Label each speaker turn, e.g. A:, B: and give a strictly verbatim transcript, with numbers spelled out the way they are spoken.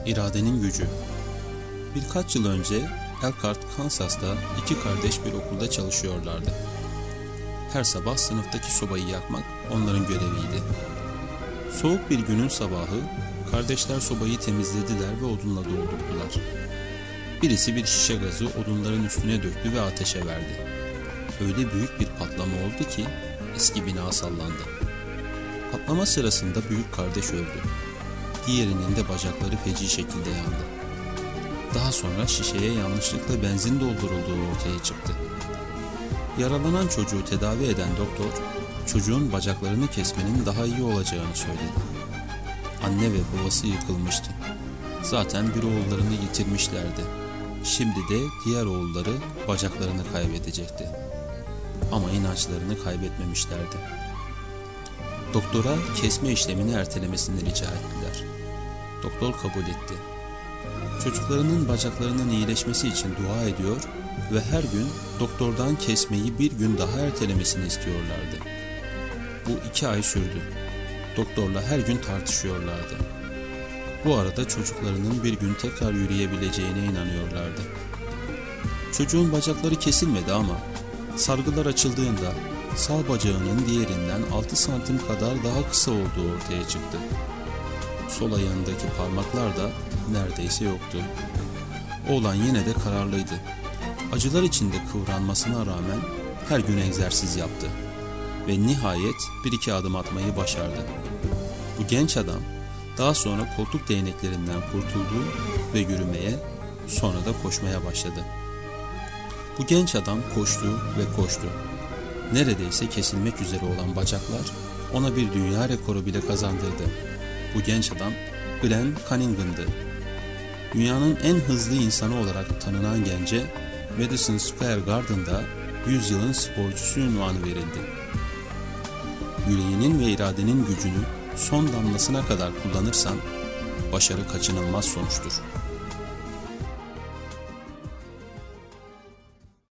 A: İradenin gücü. Birkaç yıl önce Elkhart, Kansas'ta iki kardeş bir okulda çalışıyorlardı. Her sabah sınıftaki sobayı yakmak onların göreviydi. Soğuk bir günün sabahı kardeşler sobayı temizlediler ve odunla doldurdular. Birisi bir şişe gazı odunların üstüne döktü ve ateşe verdi. Öyle büyük bir patlama oldu ki eski bina sallandı. Patlama sırasında büyük kardeş öldü. Diğerinin de bacakları feci şekilde yandı. Daha sonra şişeye yanlışlıkla benzin doldurulduğu ortaya çıktı. Yaralanan çocuğu tedavi eden doktor, çocuğun bacaklarını kesmenin daha iyi olacağını söyledi. Anne ve babası yıkılmıştı. Zaten bir oğullarını yitirmişlerdi. Şimdi de diğer oğulları bacaklarını kaybedecekti. Ama inançlarını kaybetmemişlerdi. Doktora kesme işlemini ertelemesini rica ettiler. Doktor kabul etti. Çocuklarının bacaklarının iyileşmesi için dua ediyor ve her gün doktordan kesmeyi bir gün daha ertelemesini istiyorlardı. Bu iki ay sürdü. Doktorla her gün tartışıyorlardı. Bu arada çocuklarının bir gün tekrar yürüyebileceğine inanıyorlardı. Çocuğun bacakları kesilmedi ama sargılar açıldığında sağ bacağının diğerinden altı santim kadar daha kısa olduğu ortaya çıktı. Sol ayağındaki parmaklar da neredeyse yoktu. Oğlan yine de kararlıydı. Acılar içinde kıvranmasına rağmen her gün egzersiz yaptı. Ve nihayet bir iki adım atmayı başardı. Bu genç adam daha sonra koltuk değneklerinden kurtuldu ve yürümeye, sonra da koşmaya başladı. Bu genç adam koştu ve koştu. Neredeyse kesilmek üzere olan bacaklar ona bir dünya rekoru bile kazandırdı. Bu genç adam Glenn Cunningham'dı. Dünyanın en hızlı insanı olarak tanınan gence Madison Square Garden'da yüzyılın sporcusu unvanı verildi. Yüreğinin ve iradenin gücünü son damlasına kadar kullanırsan başarı kaçınılmaz sonuçtur.